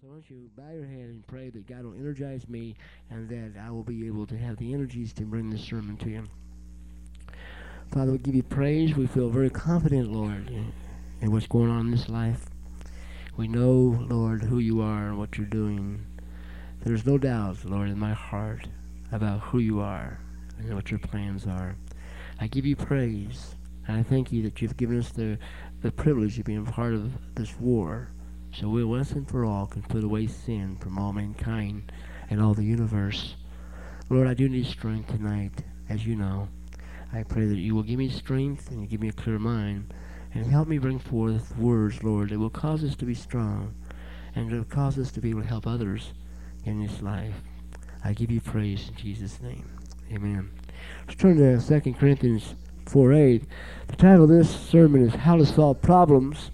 So why don't you bow your head and pray that God will energize me and that I will be able to have the energies to bring this sermon to you. Father, we give you praise. We feel very confident, Lord, in what's going on in this life. We know, Lord, who you are and what you're doing. There's no doubt, Lord, in my heart about who you are and what your plans are. I give you praise, and I thank you that you've given us the privilege of being part of this war, so we once and for all can put away sin from all mankind and all the universe. Lord, I do need strength tonight, as you know. I pray that you will give me strength and you give me a clear mind, and help me bring forth words, Lord, that will cause us to be strong and will cause us to be able to help others in this life. I give you praise in Jesus' name. Amen. Let's turn to 2 Corinthians 4:8. The title of this sermon is How to Solve Problems.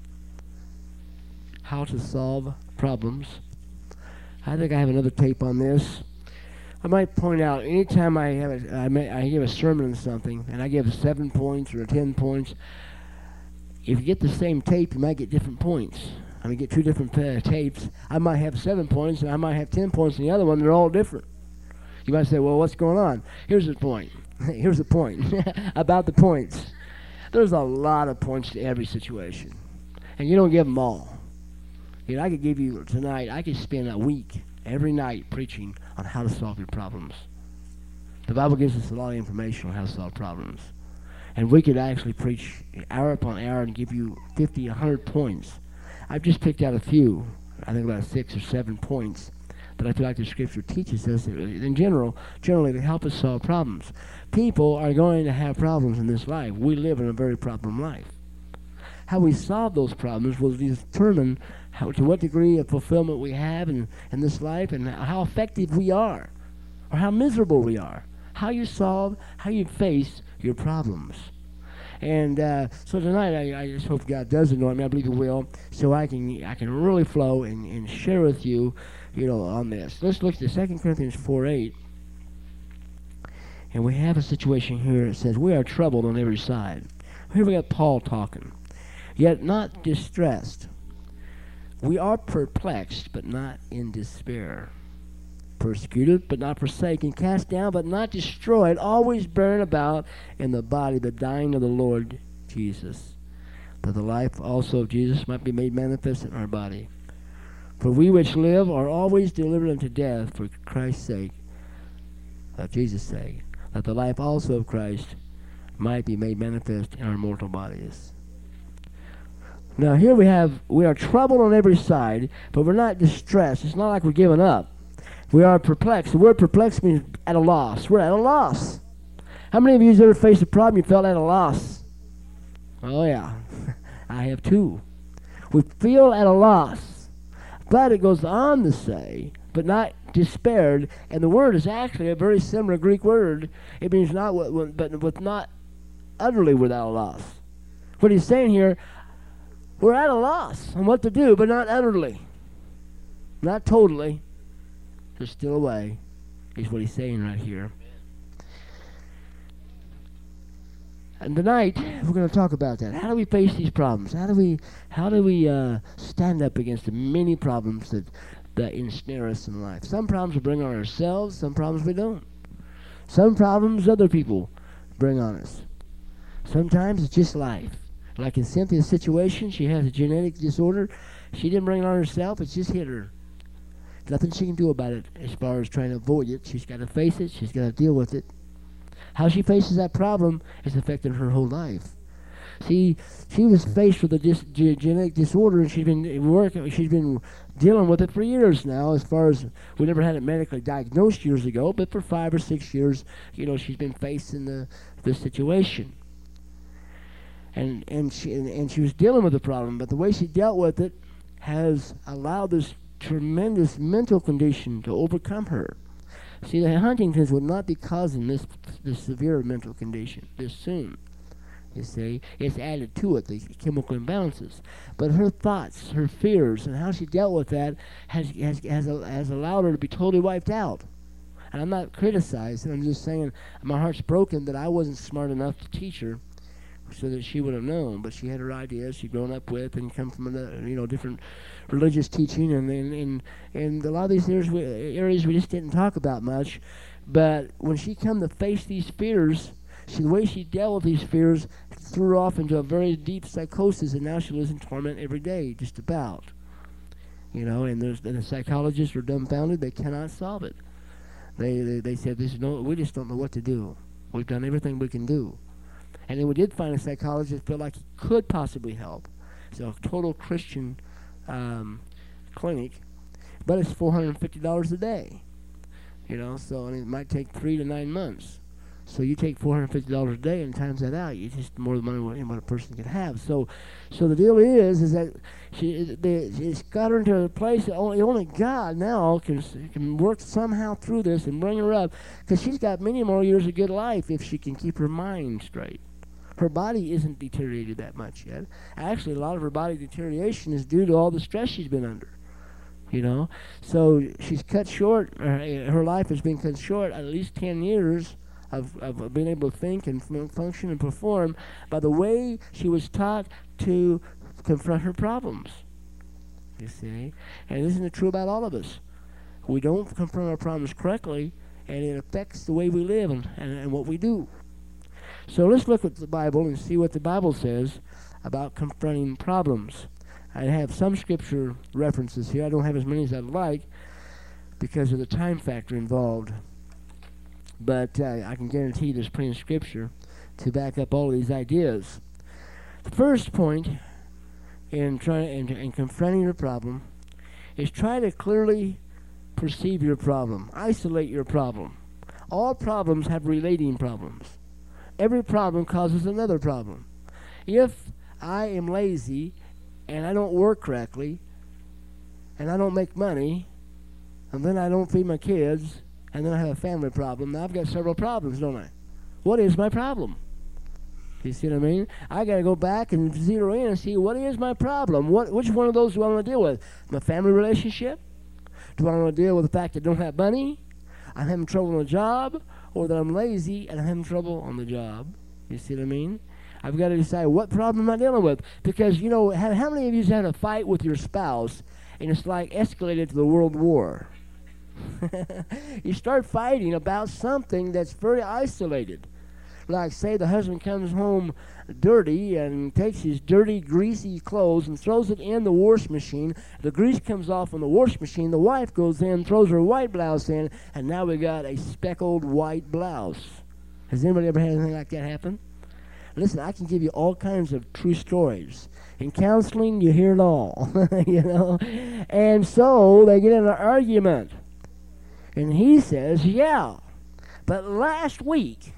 How to Solve Problems. I think I have another tape on this. I might point out, anytime I give a sermon on something, and I give 7 points or 10 points, if you get the same tape, you might get different points. I mean, get two different tapes. I might have 7 points, and I might have 10 points in the other one. They're all different. You might say, well, what's going on? Here's the point. Here's the point about the points. There's a lot of points to every situation, and you don't give them all. You know, I could give you tonight, I could spend a week every night preaching on how to solve your problems. The Bible gives us a lot of information on how to solve problems. And we could actually preach hour upon hour and give you 50, 100 points. I've just picked out a few, I think about 6 or 7 points that I feel like the Scripture teaches us in generally to help us solve problems. People are going to have problems in this life. We live in a very problem life. How we solve those problems will determine to what degree of fulfillment we have in this life and how effective we are or how miserable we are. How you face your problems. And so tonight, I just hope God does anoint me. I believe He will, so I can really flow and share with you, on this. Let's look at 2 Corinthians 4:8, and we have a situation here. It says, "We are troubled on every side." Here we got Paul talking. "Yet not distressed. We are perplexed, but not in despair. Persecuted, but not forsaken. Cast down, but not destroyed. Always bearing about in the body the dying of the Lord Jesus, that the life also of Jesus might be made manifest in our body. For we which live are always delivered unto death for Christ's sake, of Jesus' sake, that the life also of Christ might be made manifest in our mortal bodies." Now here we are troubled on every side, but we're not distressed. It's not like we're giving up. We are perplexed. The word perplexed means at a loss. We're at a loss. How many of you have ever faced a problem you felt at a loss? Oh yeah, I have too. We feel at a loss. But it goes on to say, but not despaired, and the word is actually a very similar Greek word. It means not but not utterly without a loss. What he's saying here, we're at a loss on what to do, but not utterly. Not totally. There's still a way, is what he's saying right here. And tonight, we're going to talk about that. How do we face these problems? How do we stand up against the many problems that ensnare us in life? Some problems we bring on ourselves, some problems we don't. Some problems other people bring on us. Sometimes it's just life. Like in Cynthia's situation, she has a genetic disorder. She didn't bring it on herself, it's just hit her. Nothing she can do about it as far as trying to avoid it. She's got to face it. She's got to deal with it. How she faces that problem is affecting her whole life. See, she was faced with a genetic disorder, and she's been dealing with it for years now. As far as we never had it medically diagnosed years ago, but for 5 or 6 years, she's been facing this situation. And she was dealing with the problem, but the way she dealt with it has allowed this tremendous mental condition to overcome her. See, the Huntington's would not be causing this severe mental condition this soon. You see, it's added to it, the chemical imbalances. But her thoughts, her fears, and how she dealt with that has allowed her to be totally wiped out. And I'm not criticizing, I'm just saying my heart's broken that I wasn't smart enough to teach her so that she would have known. But she had her ideas she'd grown up with and come from another, different religious teaching, and a lot of these areas we just didn't talk about much. But when she come to face these fears, the way she dealt with these fears threw her off into a very deep psychosis, and now she lives in torment every day, just about. And the psychologists are dumbfounded; they cannot solve it. They said, we just don't know what to do. We've done everything we can do. And then we did find a psychologist that felt like he could possibly help. It's a total Christian clinic, but it's $450 a day. So it might take 3 to 9 months. So you take $450 a day and times that out, it's just more money than what a person can have. So the deal is that it's got her into a place that only God now can work somehow through this and bring her up, because she's got many more years of good life if she can keep her mind straight. Her body isn't deteriorated that much yet. Actually, a lot of her body deterioration is due to all the stress she's been under. So she's cut short. Her life has been cut short at least 10 years. Of being able to think and function and perform by the way she was taught to confront her problems. You see? And isn't it true about all of us? We don't confront our problems correctly, and it affects the way we live and what we do. So let's look at the Bible and see what the Bible says about confronting problems. I have some scripture references here. I don't have as many as I'd like because of the time factor involved. But I can guarantee there's plenty of scripture to back up all of these ideas. The first point in confronting your problem is try to clearly perceive your problem. Isolate your problem. All problems have relating problems. Every problem causes another problem. If I am lazy and I don't work correctly and I don't make money and then I don't feed my kids and then I have a family problem, now I've got several problems, don't I? What is my problem? You see what I mean? I got to go back and zero in and see what is my problem. Which one of those do I want to deal with? My family relationship? Do I want to deal with the fact that I don't have money? I'm having trouble on the job? Or that I'm lazy and I'm having trouble on the job? You see what I mean? I've got to decide what problem am I dealing with. Because, how many of you have had a fight with your spouse and it's like escalated to the World War? You start fighting about something that's very isolated. Like, say the husband comes home dirty and takes his dirty, greasy clothes and throws it in the wash machine. The grease comes off on the wash machine. The wife goes in, throws her white blouse in, and now we got a speckled white blouse. Has anybody ever had anything like that happen? Listen, I can give you all kinds of true stories. In counseling, you hear it all, And so they get in an argument. And he says, yeah, but last week,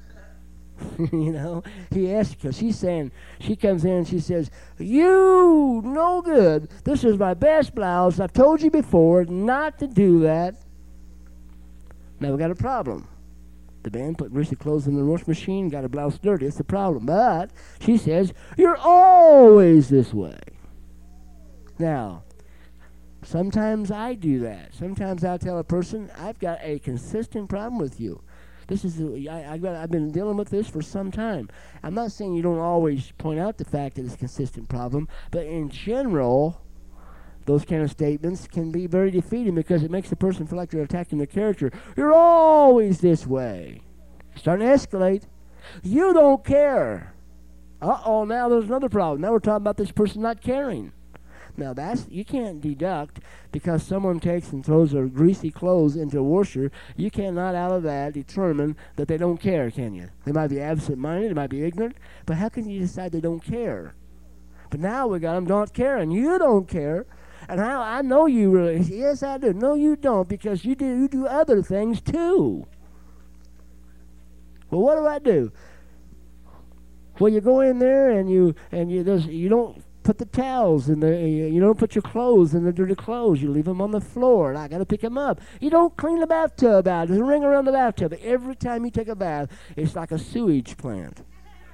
he asks, because she's saying, she comes in and she says, you no good. This is my best blouse. I've told you before not to do that. Now we got a problem. The man put greasy clothes in the wash machine, got a blouse dirty. It's the problem. But she says, you're always this way. Now, sometimes I do that. Sometimes I'll tell a person, I've got a consistent problem with you. I've been dealing with this for some time. I'm not saying you don't always point out the fact that it's a consistent problem, but in general, those kind of statements can be very defeating because it makes the person feel like you're attacking their character. You're always this way. Starting to escalate. You don't care. Uh-oh, now there's another problem. Now we're talking about this person not caring. Now you can't deduct because someone takes and throws their greasy clothes into a washer. You cannot out of that determine that they don't care, can you? They might be absent-minded, they might be ignorant, but how can you decide they don't care? But now we got them not caring. You don't care. And I know you really, yes I do. No you don't, because you do other things too. Well, what do? Well, you go in there and you don't put the towels in the, you don't put your clothes in the dirty clothes. You leave them on the floor, and I got to pick them up. You don't clean the bathtub out. There's a ring around the bathtub. Every time you take a bath, it's like a sewage plant.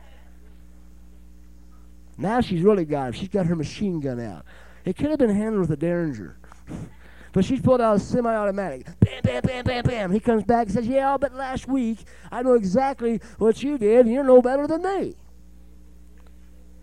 Now she's really got it. She's got her machine gun out. It could have been handled with a Derringer. But she's pulled out a semi-automatic. Bam, bam, bam, bam, bam. He comes back and says, yeah, but last week I know exactly what you did, and you're no better than me.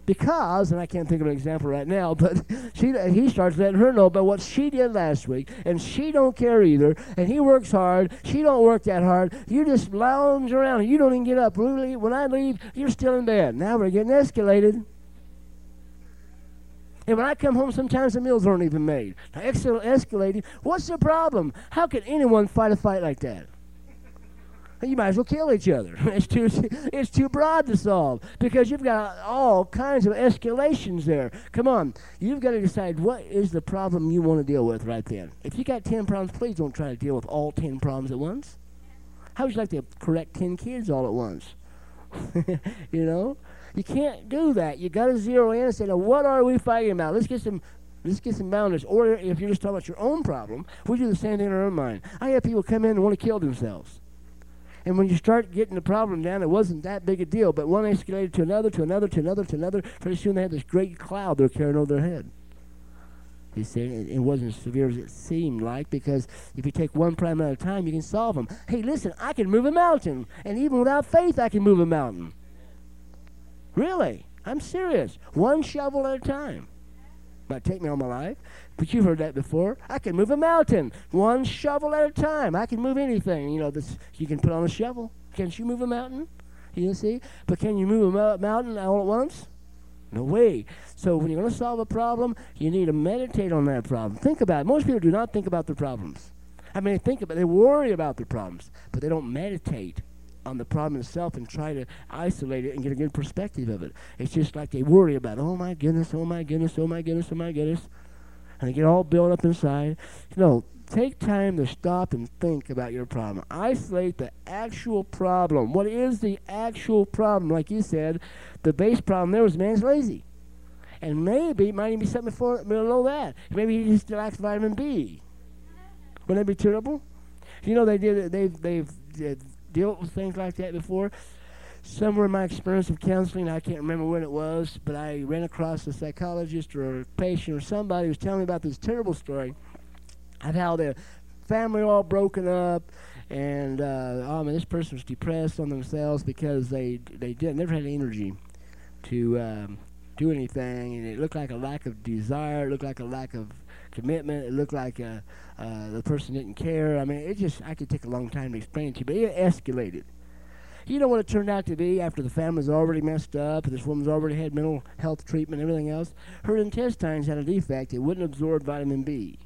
Because, and I can't think of an example right now, but he starts letting her know about what she did last week, and she don't care either, and he works hard, she don't work that hard, you just lounge around, and you don't even get up. Really, when I leave, you're still in bed. Now we're getting escalated. And when I come home, sometimes the meals aren't even made. Now, escalating, what's the problem? How can anyone fight a fight like that? You might as well kill each other. It's too broad to solve because you've got all kinds of escalations there. Come on. You've got to decide what is the problem you want to deal with right then. If you got 10 problems, please don't try to deal with all 10 problems at once. How would you like to correct 10 kids all at once? You know? You can't do that. You got to zero in and say, now, what are we fighting about? Let's get some boundaries. Or if you're just talking about your own problem, we do the same thing in our own mind. I have people come in and want to kill themselves. And when you start getting the problem down, it wasn't that big a deal. But one escalated to another, to another, to another, to another. Pretty soon they had this great cloud they're carrying over their head. You see, it wasn't as severe as it seemed like, because if you take one problem at a time, you can solve them. Hey, listen, I can move a mountain. And even without faith, I can move a mountain. Really? I'm serious. One shovel at a time. Might take me all my life, but you've heard that before. I can move a mountain, one shovel at a time. I can move anything. You know, you can put on a shovel. Can't you move a mountain? You see? But can you move a mountain all at once? No way. So when you're going to solve a problem, you need to meditate on that problem. Think about it. Most people do not think about their problems. I mean, they worry about their problems, but they don't meditate on the problem itself and try to isolate it and get a good perspective of it. It's just like they worry about, oh my goodness, oh my goodness, oh my goodness, oh my goodness. And they get all built up inside. No, take time to stop and think about your problem. Isolate the actual problem. What is the actual problem? Like you said, the base problem there was man's lazy. And maybe it might even be something below that. Maybe he just lacks vitamin B. Wouldn't that be terrible? You know, they've dealt with things like that before. Somewhere in my experience of counseling, I can't remember when it was, but I ran across a psychologist or a patient or somebody who was telling me about this terrible story of how the family all broken up, and this person was depressed on themselves because they never had energy to do anything, and it looked like a lack of desire, it looked like a lack of commitment, it looked like the person didn't care. I mean, I could take a long time to explain it to you, but it escalated. You know what it turned out to be after the family's already messed up, and this woman's already had mental health treatment and everything else? Her intestines had a defect. It wouldn't absorb vitamin B.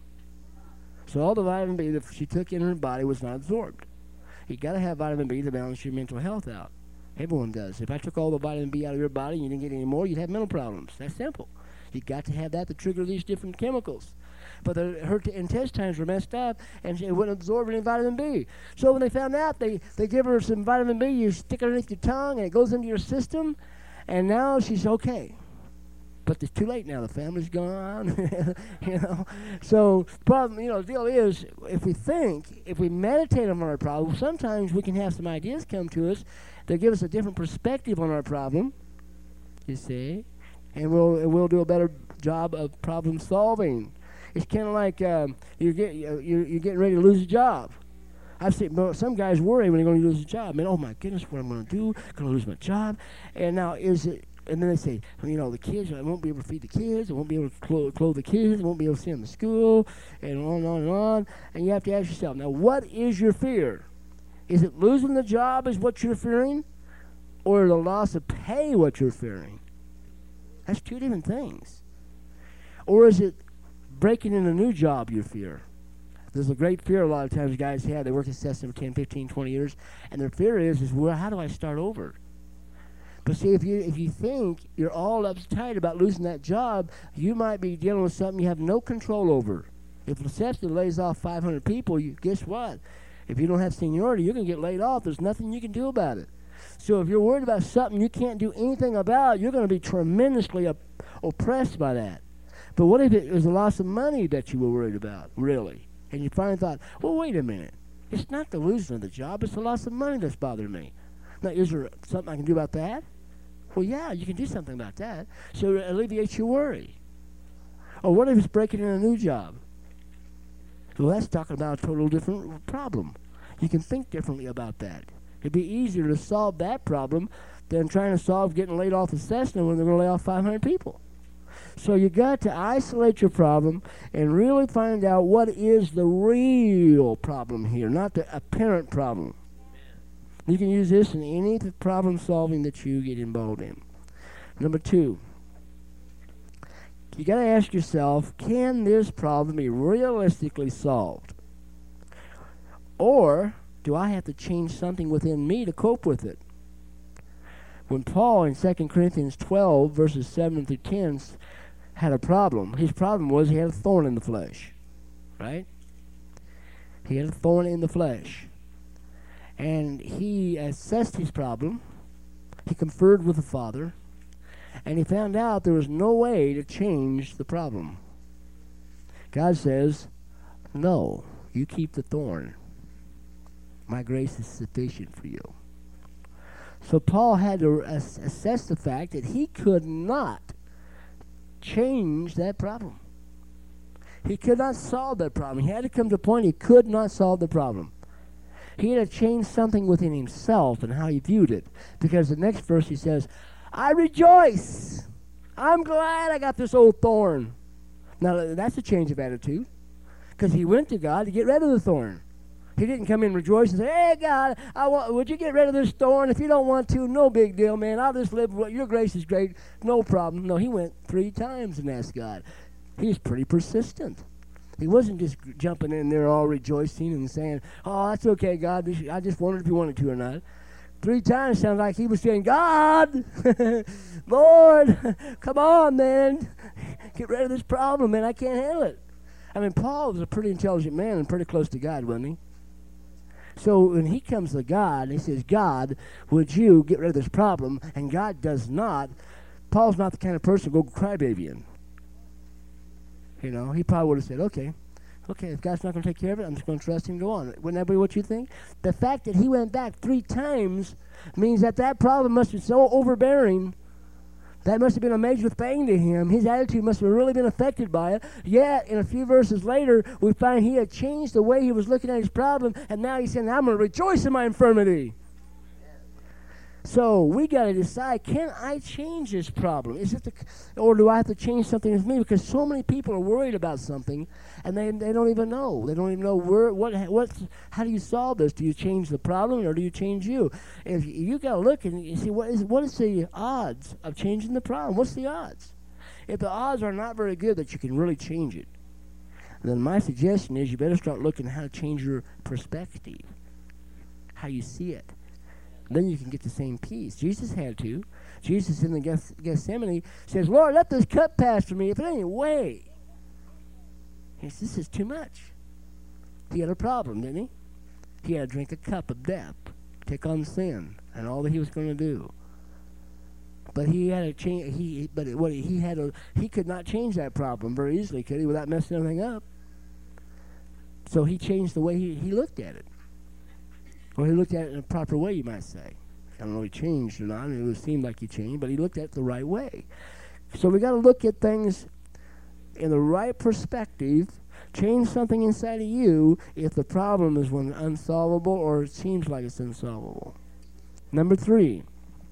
So all the vitamin B that she took in her body was not absorbed. You got to have vitamin B to balance your mental health out. Everyone does. If I took all the vitamin B out of your body and you didn't get any more, you'd have mental problems. That's simple. You got to have that to trigger these different chemicals. But her intestines were messed up, and she wouldn't absorb any vitamin B. So when they found out, they give her some vitamin B. You stick it underneath your tongue, and it goes into your system, and now she's okay. But it's too late now. The family's gone, you know. So the deal is, if we meditate on our problem, sometimes we can have some ideas come to us that give us a different perspective on our problem, you see, and we'll do a better job of problem solving. It's kind of like you're getting ready to lose a job. I've seen some guys worry when they're going to lose a job. Man, oh my goodness, what am I going to do? Going to lose my job? And now and then they say, the kids, I won't be able to feed the kids, I won't be able to clothe the kids, I won't be able to send them to school, and on and on and on. And you have to ask yourself, now, what is your fear? Is it losing the job is what you're fearing? Or the loss of pay what you're fearing? That's two different things. Or is it breaking in a new job you fear? There's a great fear a lot of times guys have. They work at Cessna for 10, 15, 20 years, and their fear is well, how do I start over? But see, if you think you're all uptight about losing that job, you might be dealing with something you have no control over. If Cessna lays off 500 people, guess what? If you don't have seniority, you're going to get laid off. There's nothing you can do about it. So if you're worried about something you can't do anything about, you're going to be tremendously oppressed by that. But what if it was a loss of money that you were worried about, really? And you finally thought, well, wait a minute. It's not the losing of the job. It's the loss of money that's bothering me. Now, is there something I can do about that? Well, yeah, you can do something about that. So it alleviates your worry. Or what if it's breaking in a new job? Well, that's talking about a total different problem. You can think differently about that. It'd be easier to solve that problem than trying to solve getting laid off of Cessna when they're going to lay off 500 people. So you got to isolate your problem and really find out what is the real problem here, not the apparent problem. You can use this in any problem solving that you get involved in. Number 2, you got to ask yourself, can this problem be realistically solved? Or do I have to change something within me to cope with it? When Paul in 2 Corinthians 12, verses 7 through 10, had a problem, his problem was he had a thorn in the flesh, right? He had a thorn in the flesh. And he assessed his problem. He conferred with the Father. And he found out there was no way to change the problem. God says, no, you keep the thorn. My grace is sufficient for you. So Paul had to assess the fact that he could not change that problem. He could not solve that problem. He had to come to a point he could not solve the problem. He had to change something within himself and how he viewed it. Because the next verse he says, I rejoice. I'm glad I got this old thorn. Now that's a change of attitude. Because he went to God to get rid of the thorn. He didn't come in rejoicing and say, hey, God, would you get rid of this thorn? If you don't want to, no big deal, man. I'll just live. Your grace is great. No problem. No, he went 3 times and asked God. He was pretty persistent. He wasn't just jumping in there all rejoicing and saying, oh, that's okay, God. I just wondered if you wanted to or not. 3 times sounds like he was saying, God, Lord, come on, man. Get rid of this problem, man. I can't handle it. I mean, Paul was a pretty intelligent man and pretty close to God, wasn't he? So when he comes to God, he says, God, would you get rid of this problem? And God does not. Paul's not the kind of person to go crybabying. You know, he probably would have said, okay, if God's not going to take care of it, I'm just going to trust him and go on. Wouldn't that be what you think? The fact that he went back 3 times means that problem must be so overbearing. That must have been a major thing to him. His attitude must have really been affected by it. Yet, in a few verses later, we find he had changed the way he was looking at his problem, and now he's saying, I'm going to rejoice in my infirmity. So we got to decide, can I change this problem? Or do I have to change something with me? Because so many people are worried about something, and they don't even know. They don't even know how do you solve this? Do you change the problem, or do you change you? If you got to look and you see what is the odds of changing the problem? What's the odds? If the odds are not very good that you can really change it, then my suggestion is you better start looking at how to change your perspective, how you see it. Then you can get the same peace. Jesus had to. Jesus in the Gethsemane says, Lord, let this cup pass from me if it ain't way. He says, this is too much. He had a problem, didn't he? He had to drink a cup of death, take on sin, and all that he was going to do. But he had to change. He could not change that problem very easily, could he, without messing everything up? So he changed the way he looked at it. Or he looked at it in a proper way, you might say. I don't know if he changed or not. It would seem like he changed, but he looked at it the right way. So we got to look at things in the right perspective, change something inside of you if the problem is one unsolvable or it seems like it's unsolvable. Number 3,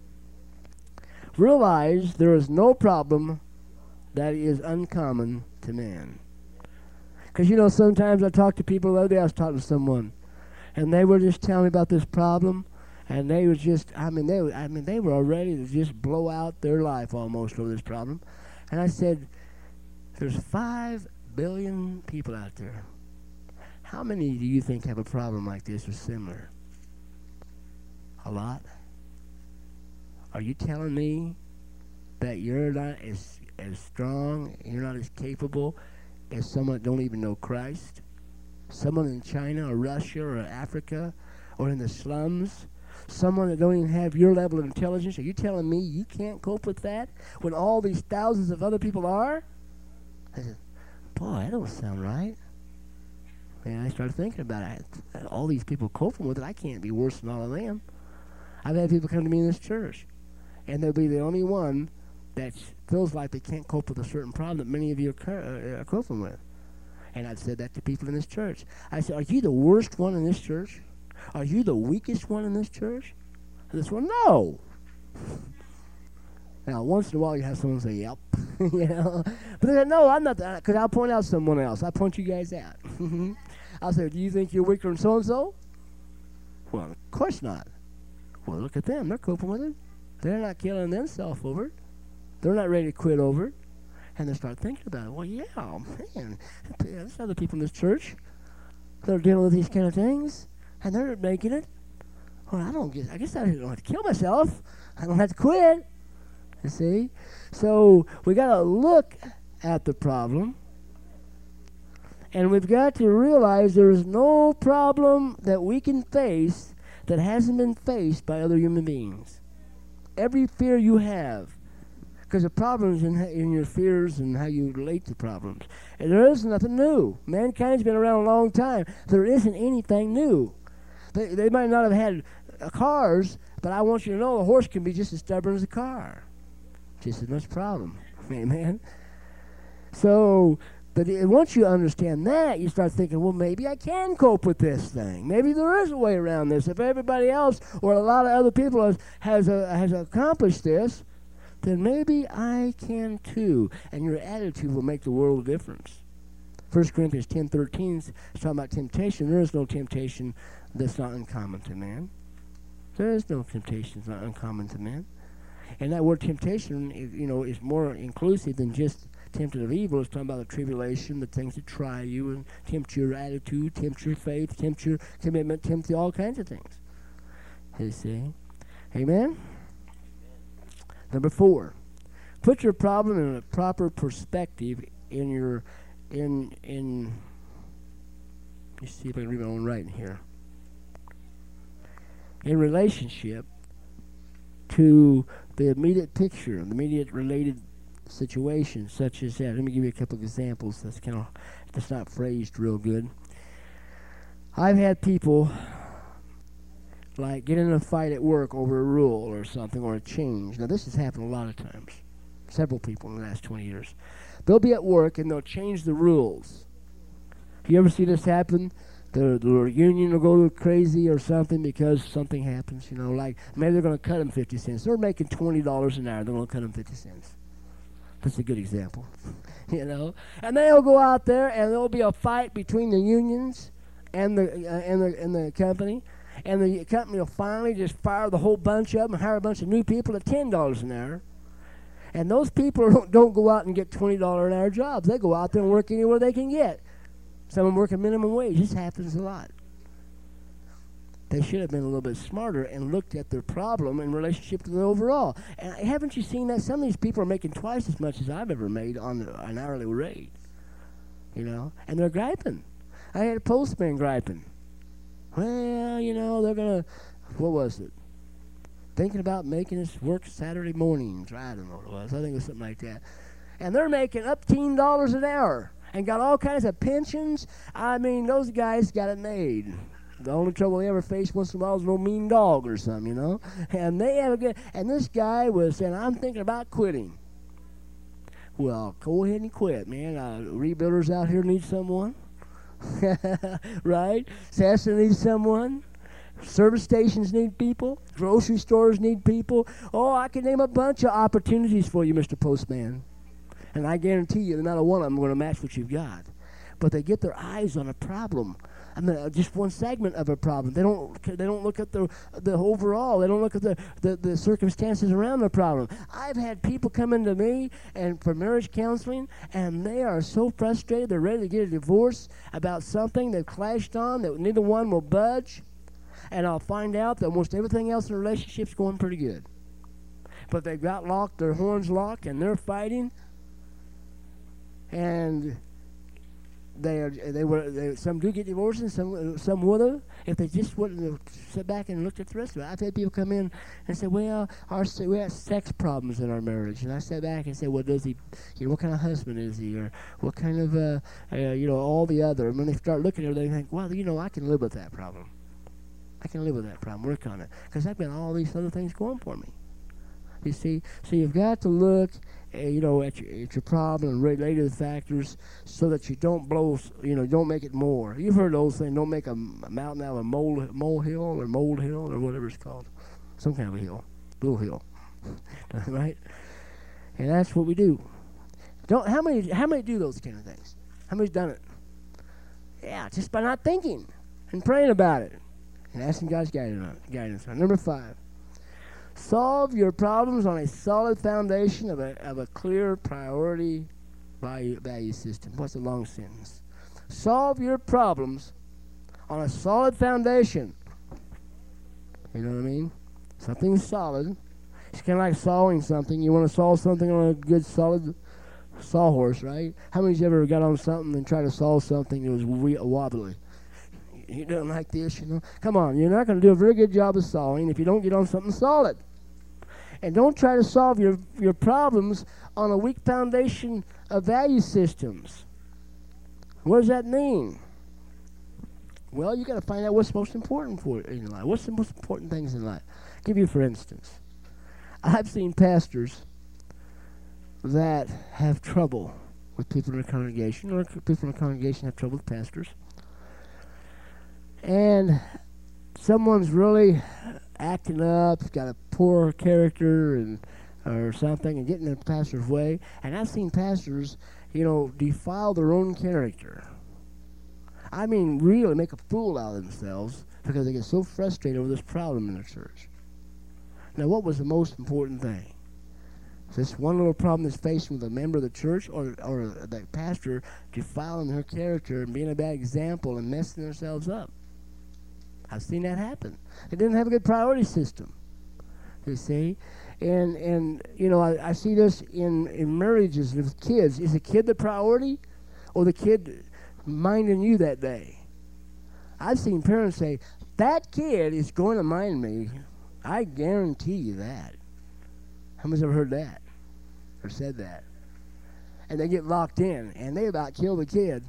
realize there is no problem that is uncommon to man. Because, sometimes I talk to people. The other day I was talking to someone, and they were just telling me about this problem, and they was just, they were ready to just blow out their life almost over this problem. And I said, there's 5 billion people out there. How many do you think have a problem like this or similar? A lot? Are you telling me that you're not as strong, you're not as capable as someone that don't even know Christ? Someone in China or Russia or Africa or in the slums, someone that don't even have your level of intelligence. Are you telling me you can't cope with that when all these thousands of other people are? I said, boy, that don't sound right. And I started thinking about it. All these people coping with it, I can't be worse than all of them. I've had people come to me in this church, and they'll be the only one that feels like they can't cope with a certain problem that many of you are coping with. And I've said that to people in this church. I said, are you the worst one in this church? Are you the weakest one in this church? And this one, no. Now, once in a while, you have someone say, "Yep," you know. But they say, "No, I'm not that," because I'll point out someone else. I point you guys out. I'll say, "Do you think you're weaker than so and so?" Well, of course not. Well, look at them. They're coping with it. They're not killing themselves over it. They're not ready to quit over it. And they start thinking about it. Well, yeah, man, there's other people in this church that are dealing with these kind of things, and they're making it. Well, I guess I don't have to kill myself. I don't have to quit. You see? So we got to look at the problem, and we've got to realize there is no problem that we can face that hasn't been faced by other human beings. Every fear you have, because the problem's in your fears and how you relate to problems. And there is nothing new. Mankind's been around a long time. There isn't anything new. They might not have had cars, but I want you to know a horse can be just as stubborn as a car. Just as much problem. Amen. So, but once you understand that, you start thinking, well, maybe I can cope with this thing. Maybe there is a way around this. If everybody else or a lot of other people has accomplished this, then maybe I can too. And your attitude will make the world a difference. 1 Corinthians 10:13 is talking about temptation. There is no temptation that's not uncommon to man. There is no temptation that's not uncommon to man. And that word temptation, is more inclusive than just tempted of evil. It's talking about the tribulation, the things that try you and tempt your attitude, tempt your faith, tempt your commitment, tempt all kinds of things. You see? Amen? Number 4, put your problem in a proper perspective let me see if I can read my own writing here. In relationship to the immediate picture, the immediate related situation, such as that. Let me give you a couple of examples. That's not phrased real good. I've had people like get in a fight at work over a rule or something or a change. Now this has happened a lot of times. Several people in the last 20 years. They'll be at work and they'll change the rules. Do you ever see this happen? The union will go crazy or something because something happens, like maybe they're going to cut them 50 cents. They're making $20 an hour. They're going to cut them 50 cents. That's a good example, And they'll go out there and there'll be a fight between the unions and the company. And the company will finally just fire the whole bunch of them and hire a bunch of new people at $10 an hour. And those people don't go out and get $20 an hour jobs. They go out there and work anywhere they can get. Some of them work a minimum wage. This happens a lot. They should have been a little bit smarter and looked at their problem in relationship to the overall. And haven't you seen that? Some of these people are making twice as much as I've ever made on an hourly rate. And they're griping. I had a postman griping. Well, they're going to, what was it? Thinking about making us work Saturday mornings. I don't know what it was. I think it was something like that. And they're making up $10 an hour and got all kinds of pensions. I mean, those guys got it made. The only trouble they ever faced once in a while was no mean dog or something, And they have and this guy was saying, I'm thinking about quitting. Well, go ahead and quit, man. Rebuilders out here need someone. Right? Sassa needs someone. Service stations need people. Grocery stores need people. Oh, I can name a bunch of opportunities for you, Mr. Postman. And I guarantee you, not a one of them are going to match what you've got. But they get their eyes on a problem. I mean, just one segment of a problem. They don't look at the overall. They don't look at the circumstances around the problem. I've had people come into me and for marriage counseling, and they are so frustrated. They're ready to get a divorce about something they've clashed on that neither one will budge. And I'll find out that almost everything else in the relationship's going pretty good. But they've got their horns locked, and they're fighting. And some do get divorced, and some would have if they just wouldn't have sat back and looked at the rest of it. I've had people come in and say, "Well, we have sex problems in our marriage," and I sat back and said, "Well, does he? What kind of husband is he, or what kind of all the other?" And when they start looking at it, they think, "Well, I can live with that problem. I can live with that problem. Work on it, because I've got all these other things going for me." You see, so you've got to look, at your problem and related factors, so that you don't don't make it more. You've heard those things. Don't make a mountain out of a molehill or mold hill or whatever it's called, some kind of a hill, little hill. Right? And that's what we do. How many do those kind of things? How many's done it? Yeah, just by not thinking and praying about it and asking God's guidance on it. Number 5, solve your problems on a solid foundation of a clear priority value system. What's a long sentence? Solve your problems on a solid foundation. You know what I mean? Something solid. It's kind of like sawing something. You want to saw something on a good solid sawhorse, right? How many of you ever got on something and tried to saw something that was wobbly? You don't like this, you know? Come on, you're not going to do a very good job of sawing if you don't get on something solid. And don't try to solve your problems on a weak foundation of value systems. What does that mean? Well, you got to find out what's most important for in life. What's the most important things in life? I'll give you for instance. I've seen pastors that have trouble with people in the congregation, or people in the congregation have trouble with pastors. And someone's really acting up, got a poor character or something, and getting in the pastor's way. And I've seen pastors, defile their own character. I mean, really make a fool out of themselves because they get so frustrated over this problem in their church. Now, what was the most important thing? This one little problem that's faced with a member of the church or the pastor defiling her character and being a bad example and messing themselves up. I've seen that happen. They didn't have a good priority system, you see. And I see this in marriages with kids. Is the kid the priority or the kid minding you that day? I've seen parents say, that kid is going to mind me. I guarantee you that. How many's ever heard that or said that? And they get locked in, and they about kill the kid,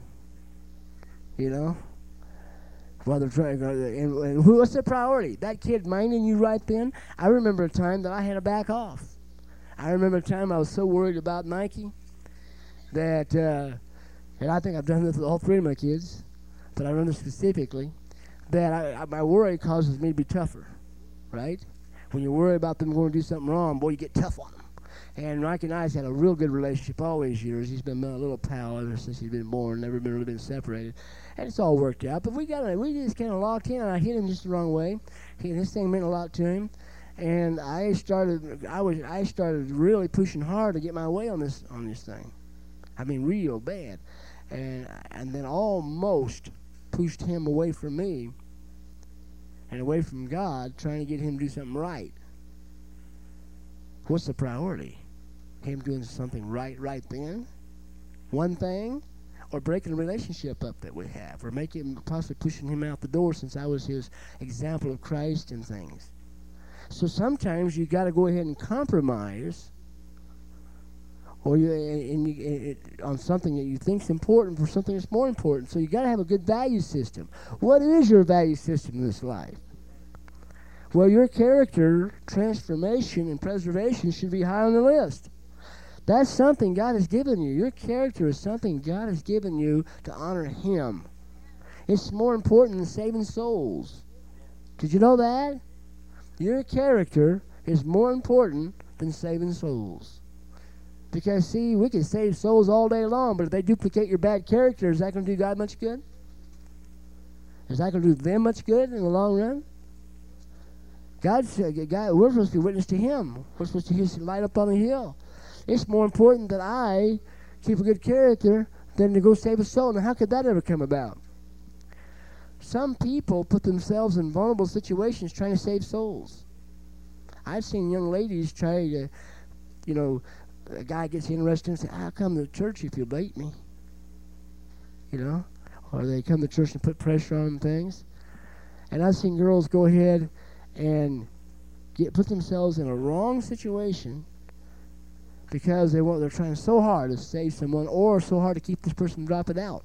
while they're trying to go. And what's the priority? That kid minding you right then? I remember a time that I had to back off. I remember a time I was so worried about Nike that, and I think I've done this with all 3 of my kids, but I remember specifically that my worry causes me to be tougher, right? When you worry about them going to do something wrong, boy, you get tough on them. And Mike and I had a real good relationship all these years. He's been my little pal ever since he's been born, never really been separated. And it's all worked out. But we just kind of locked in, and I hit him just the wrong way. This thing meant a lot to him. And I started really pushing hard to get my way on this thing. I mean, real bad. And then almost pushed him away from me and away from God, trying to get him to do something right. What's the priority? Him doing something right then? One thing? Or breaking the relationship up that we have? Or possibly pushing him out the door since I was his example of Christ and things? So sometimes you got to go ahead and compromise or on something that you think is important for something that's more important. So you got to have a good value system. What is your value system in this life? Well, your character transformation and preservation should be high on the list. That's something God has given you. Your character is something God has given you to honor Him. It's more important than saving souls. Did you know that? Your character is more important than saving souls. Because, see, we can save souls all day long, but if they duplicate your bad character, is that going to do God much good? Is that going to do them much good in the long run? God said, we're supposed to be witness to Him. We're supposed to be His light up on the hill. It's more important that I keep a good character than to go save a soul. Now, how could that ever come about? Some people put themselves in vulnerable situations trying to save souls. I've seen young ladies try to, a guy gets interested and say, I'll come to church if you bait me. Or they come to church and put pressure on things. And I've seen girls go ahead and put themselves in a wrong situation because they're trying so hard to save someone or so hard to keep this person from dropping out.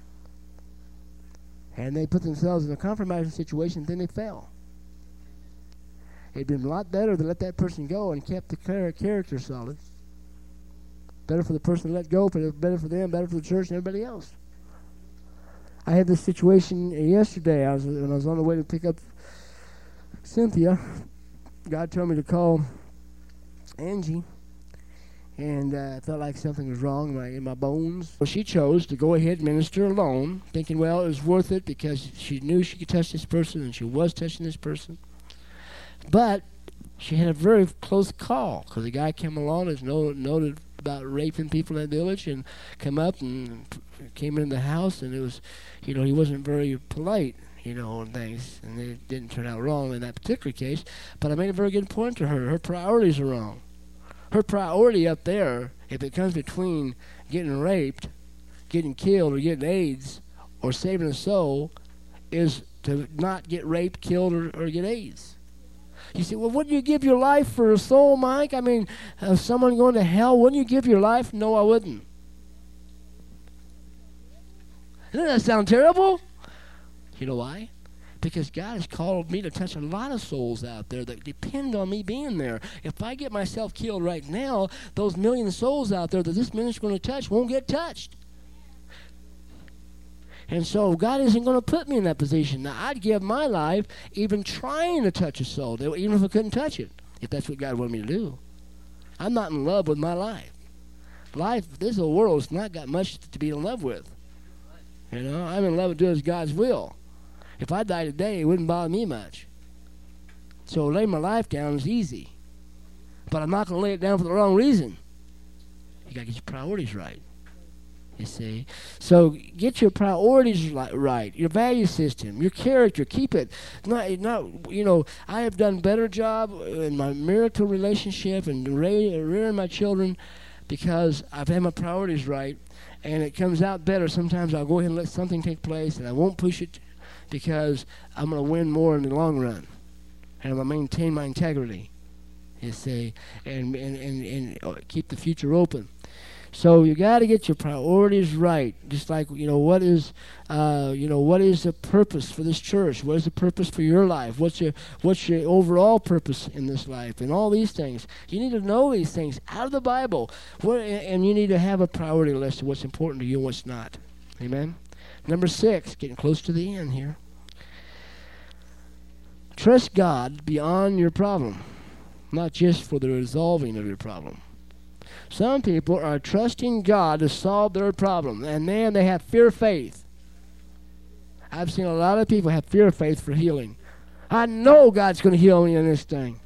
And they put themselves in a compromising situation, then they fell. It'd been a lot better to let that person go and kept the character solid. Better for the person to let go, but better for them, better for the church and everybody else. I had this situation yesterday. When I was on the way to pick up Cynthia, God told me to call Angie, and I felt like something was wrong in my bones. So she chose to go ahead and minister alone, thinking, well, it was worth it because she knew she could touch this person, and she was touching this person. But she had a very close call because a guy came along that's noted about raping people in that village and come up and came into the house, and it was, he wasn't very polite, and things, and it didn't turn out wrong in that particular case. But I made a very good point to her. Her priorities are wrong. Her priority up there, if it comes between getting raped, getting killed, or getting AIDS, or saving a soul, is to not get raped, killed, or get AIDS. You say, well, wouldn't you give your life for a soul, Mike? I mean, someone going to hell, wouldn't you give your life? No, I wouldn't. Doesn't that sound terrible? You know why? Because God has called me to touch a lot of souls out there that depend on me being there. If I get myself killed right now, those million souls out there that this ministry is going to touch won't get touched. And so God isn't going to put me in that position. Now, I'd give my life even trying to touch a soul, even if I couldn't touch it, if that's what God wanted me to do. I'm not in love with my life. This whole world's not got much to be in love with. I'm in love with doing God's will. If I die today, it wouldn't bother me much. So laying my life down is easy. But I'm not going to lay it down for the wrong reason. You got to get your priorities right. You see? So get your priorities right, your value system, your character, keep it. I have done a better job in my marital relationship and rearing my children because I've had my priorities right, and it comes out better. Sometimes I'll go ahead and let something take place, and I won't push it because I'm going to win more in the long run, and I'm going to maintain my integrity, you see, and keep the future open. So you got to get your priorities right. Just like, what is the purpose for this church? What is the purpose for your life? What's your overall purpose in this life? And all these things. You need to know these things out of the Bible. And you need to have a priority list of what's important to you and what's not. Amen? Number 6, getting close to the end here. Trust God beyond your problem, not just for the resolving of your problem. Some people are trusting God to solve their problem, and man, they have fear of faith. I've seen a lot of people have fear of faith for healing. I know God's going to heal me in this thing.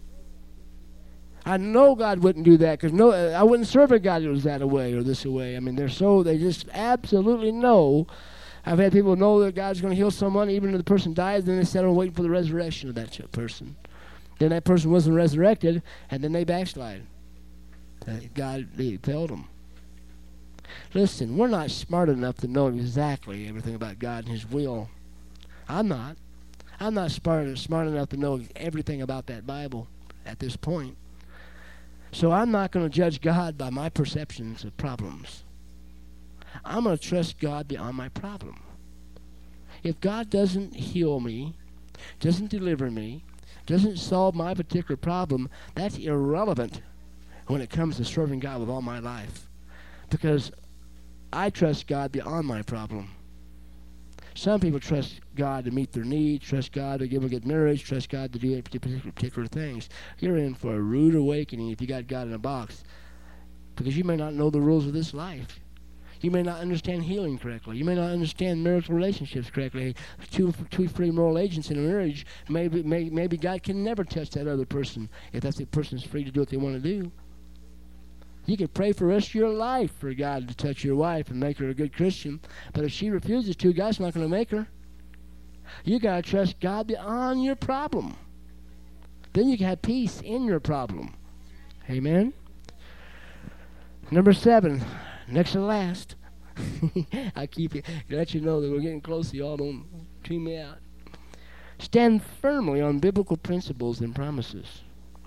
I know God wouldn't do that because I wouldn't serve a God that was that way or this way. I mean, they just absolutely know. I've had people know that God's going to heal someone even if the person dies, then they settle waiting for the resurrection of that person. Then that person wasn't resurrected, and then they backslide. God failed them. Listen, we're not smart enough to know exactly everything about God and His will. I'm not. I'm not smart enough to know everything about that Bible at this point. So I'm not going to judge God by my perceptions of problems. I'm going to trust God beyond my problem. If God doesn't heal me, doesn't deliver me, doesn't solve my particular problem, that's irrelevant when it comes to serving God with all my life, because I trust God beyond my problem. Some people trust God to meet their needs, trust God to give a good marriage, trust God to do particular things. You're in for a rude awakening if you got God in a box, because you may not know the rules of this life. You may not understand healing correctly. You may not understand marital relationships correctly. Two free moral agents in a marriage, maybe God can never touch that other person if that person's free to do what they want to do. You could pray for the rest of your life for God to touch your wife and make her a good Christian, but if she refuses to, God's not going to make her. You got to trust God beyond your problem. Then you can have peace in your problem. Amen? Number 7, next to last. I keep it, let you know that we're getting close, so y'all don't tune me out. Stand firmly on biblical principles and promises.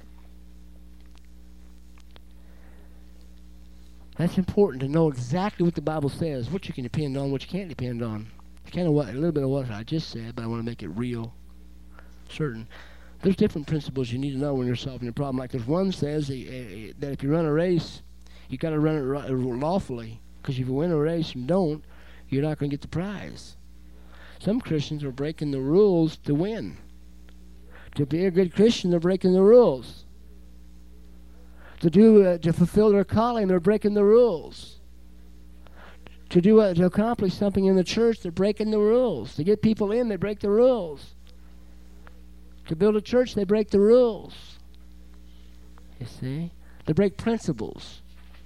That's important to know exactly what the Bible says, what you can depend on, what you can't depend on. It's kind of a little bit of what I just said, but I want to make it real, certain. There's different principles you need to know when you're solving a problem. Like there's one says that if you run a race, you got to run it lawfully, because if you win a race and don't, you're not going to get the prize. Some Christians are breaking the rules to win. To be a good Christian, they're breaking the rules. To fulfill their calling, they're breaking the rules. To accomplish something in the church, they're breaking the rules. To get people in, they break the rules. To build a church, they break the rules. You see? They break principles.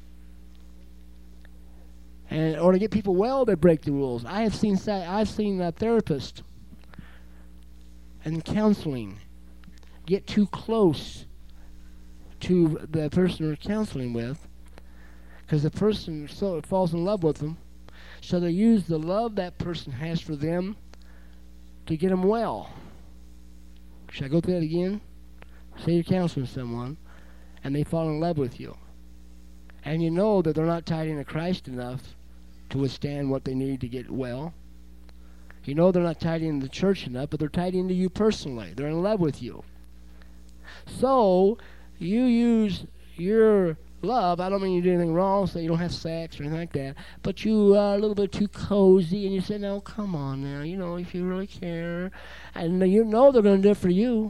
Or to get people well, they break the rules. I've seen therapists and counseling get too close to the person they're counseling with because the person falls in love with them. So they use the love that person has for them to get them well. Should I go through that again? Say you're counseling someone, and they fall in love with you. And you know that they're not tied into Christ enough to withstand what they need to get well. You know they're not tied into the church enough, but they're tied into you personally. They're in love with you. So you use your love. I don't mean you do anything wrong, so you don't have sex or anything like that, but you are a little bit too cozy, and you say, no, come on now, if you really care. And you know they're going to do it for you.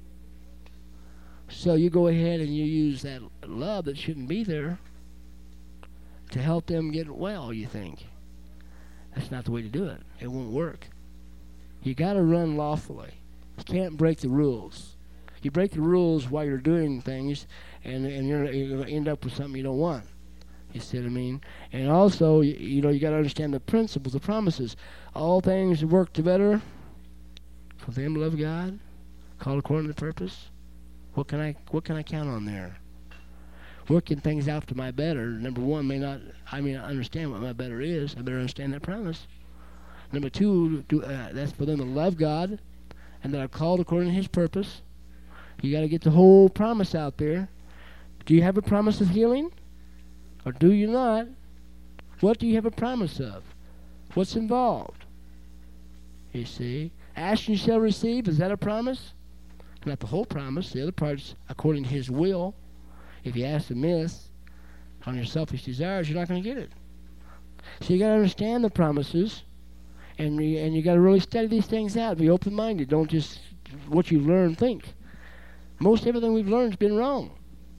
So you go ahead and you use that love that shouldn't be there to help them get well, you think. That's not the way to do it. It won't work. You got to run lawfully. You can't break the rules. You break the rules while you're doing things, and you're going to end up with something you don't want. You see what I mean? And also, you got to understand the principles, the promises. All things work together for them to love God, called according to purpose. What can I count on there? Working things out to my better. Number one, I may not understand what my better is. I better understand that promise. Number two, that's for them to love God, and that are called according to His purpose. You got to get the whole promise out there. Do you have a promise of healing? Or do you not? What do you have a promise of? What's involved? You see? Ask and you shall receive. Is that a promise? Not the whole promise. The other part's according to His will. If you ask amiss on your selfish desires, you're not going to get it. So you got to understand the promises, and you got to really study these things out. Be open-minded. Don't just what you learn think. Most everything we've learned has been wrong,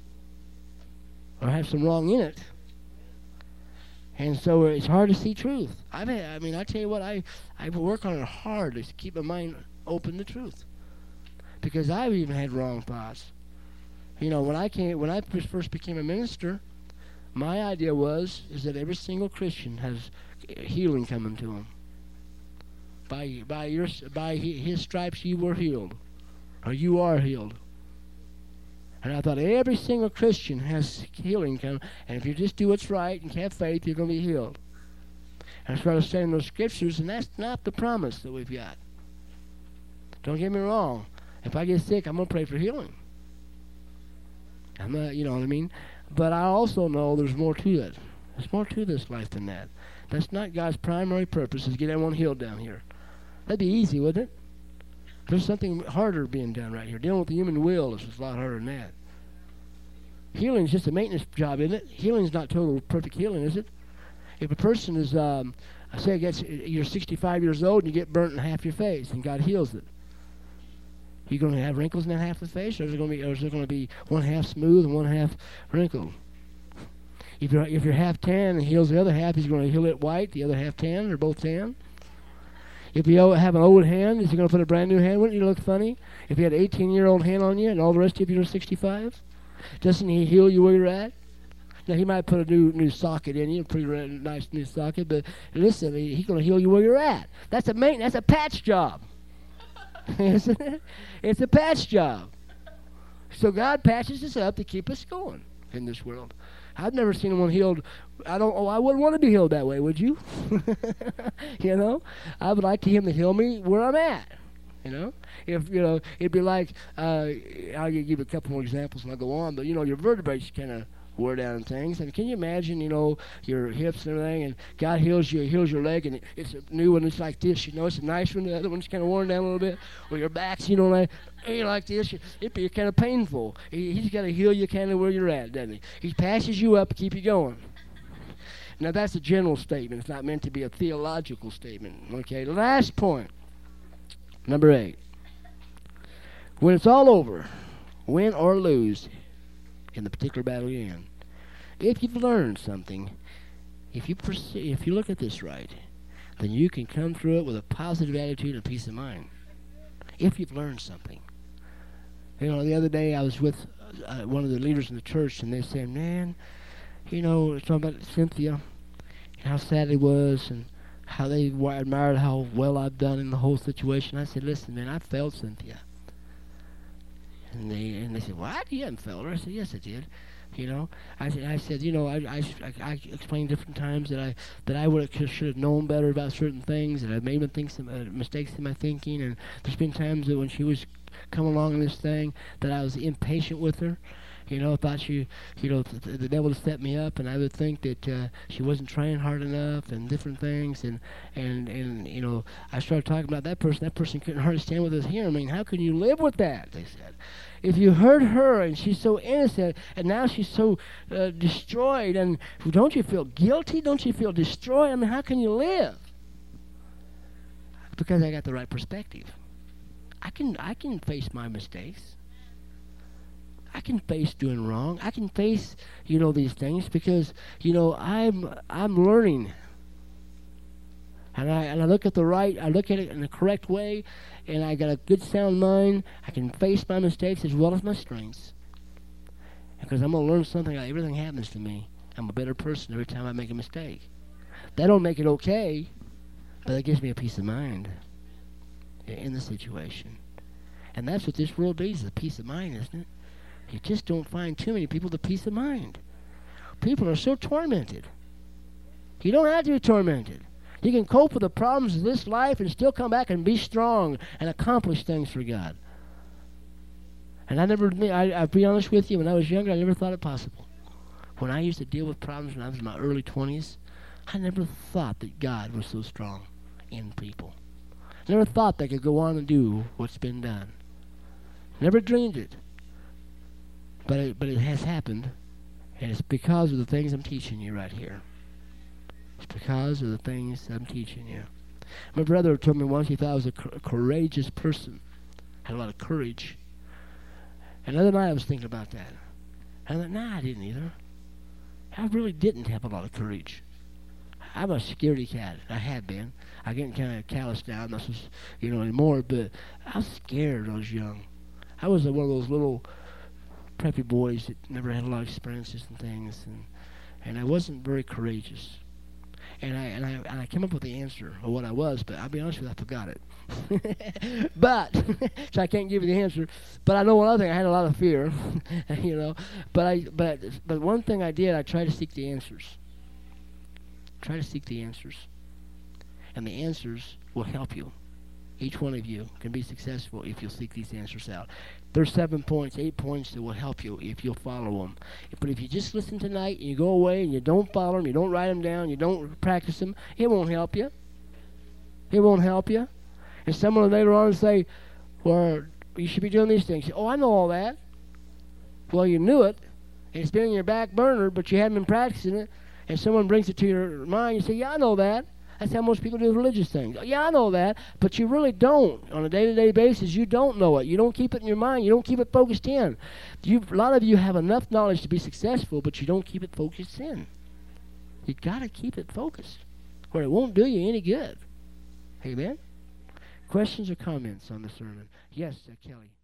or have some wrong in it. And so it's hard to see truth. I tell you what, I work on it hard to keep my mind open to truth, because I've even had wrong thoughts. When I first became a minister, my idea is that every single Christian has healing coming to him. By His stripes you were healed, or you are healed. And I thought every single Christian has healing coming, and if you just do what's right and have faith, you're going to be healed. And I started studying those scriptures, and that's not the promise that we've got. Don't get me wrong. If I get sick, I'm going to pray for healing. I'm not, you know what I mean? But I also know there's more to it. There's more to this life than that. That's not God's primary purpose, is to get everyone healed down here. That'd be easy, wouldn't it? There's something harder being done right here. Dealing with the human will is a lot harder than that. Healing's just a maintenance job, isn't it? Healing's not total perfect healing, is it? If a person is, you're 65 years old and you get burnt in half your face and God heals it, you going to have wrinkles in that half of the face, or is it going to be one half smooth and one half wrinkled? If you're half tan and heals the other half, He's going to heal it white, the other half tan, or both tan. If you have an old hand, is He going to put a brand new hand? Wouldn't you look funny if you had an 18-year-old hand on you and all the rest of you are 65? Doesn't He heal you where you're at? Now, He might put a new socket in you, a pretty nice new socket, but listen, He's going to heal you where you're at. That's a patch job. Isn't it? It's a patch job. So God patches us up to keep us going in this world. I've never seen anyone healed. I wouldn't want to be healed that way, would you? I would like Him to heal me where I'm at. It'd be like, I'll give you a couple more examples and I'll go on, but your vertebrae kind of wear down and things. And can you imagine, your hips and everything, and God heals your leg, and it's a new one, it's like this, it's a nice one, the other one's kind of worn down a little bit, or your back's, like this, it'd be kind of painful. He's got to heal you kind of where you're at, doesn't He? He passes you up to keep you going. Now, that's a general statement. It's not meant to be a theological statement. Okay, last point. Number 8. When it's all over, win or lose, in the particular battle you're in. If you've learned something, if you look at this right, then you can come through it with a positive attitude and peace of mind. If you've learned something. You know, the other day I was with one of the leaders in the church, and they said, man, you know, it's talking about Cynthia, and how sad it was, and how they admired how well I've done in the whole situation. I said, listen, man, I failed Cynthia. And they said, what? You haven't failed her? I said, yes, I did. You know, I said, you know, I explained different times that I should have known better about certain things, and I made some mistakes in my thinking, and there's been times that when she was coming along in this thing that I was impatient with her. You know, thought the devil would set me up, and I would think that she wasn't trying hard enough, and different things, and you know, I started talking about that person. That person couldn't hardly stand with us here. I mean, how can you live with that? They said, if you hurt her, and she's so innocent, and now she's so destroyed, and don't you feel guilty? Don't you feel destroyed? I mean, how can you live? Because I got the right perspective. I can face my mistakes. I can face doing wrong. I can face, you know, these things because, you know, I'm learning. And I look at I look at it in the correct way, and I got a good sound mind. I can face my mistakes as well as my strengths. Because I'm going to learn something. Everything happens to me. I'm a better person every time I make a mistake. That don't make it okay, but it gives me a peace of mind in the situation. And that's what this world needs, is a peace of mind, isn't it? You just don't find too many people with peace of mind. People are so tormented. You don't have to be tormented. You can cope with the problems of this life and still come back and be strong and accomplish things for God. And I'll be honest with you, when I was younger, I never thought it possible. When I used to deal with problems when I was in my early 20s, I never thought that God was so strong in people. Never thought they could go on and do what's been done. Never dreamed it. But it has happened, and it's because of the things I'm teaching you right here. It's because of the things I'm teaching you. My brother told me once he thought I was a courageous person. Had a lot of courage. And the other night I was thinking about that. And I thought, nah, I didn't either. I really didn't have a lot of courage. I'm a scaredy cat. I have been. I'm getting kind of calloused now, not so, you know, anymore, but I was scared when I was young. I was one of those little preppy boys that never had a lot of experiences and things, and I wasn't very courageous. And I came up with the answer of what I was, but I'll be honest with you, I forgot it. But so I can't give you the answer. But I know one other thing: I had a lot of fear, you know. But one thing I did, I tried to seek the answers. Try to seek the answers, and the answers will help you. Each one of you can be successful if you'll seek these answers out. There's 7 points, 8 points that will help you if you'll follow them. But if you just listen tonight and you go away and you don't follow them, you don't write them down, you don't practice them, it won't help you. It won't help you. And someone will later on say, well, you should be doing these things. Oh, I know all that. Well, you knew it, and it's been in your back burner, but you haven't been practicing it, and someone brings it to your mind, you say, yeah, I know that. That's how most people do religious things. Yeah, I know that, but you really don't. On a day-to-day basis, you don't know it. You don't keep it in your mind. You don't keep it focused in. A lot of you have enough knowledge to be successful, but you don't keep it focused in. You got to keep it focused, or it won't do you any good. Amen? Questions or comments on the sermon? Yes, Kelly.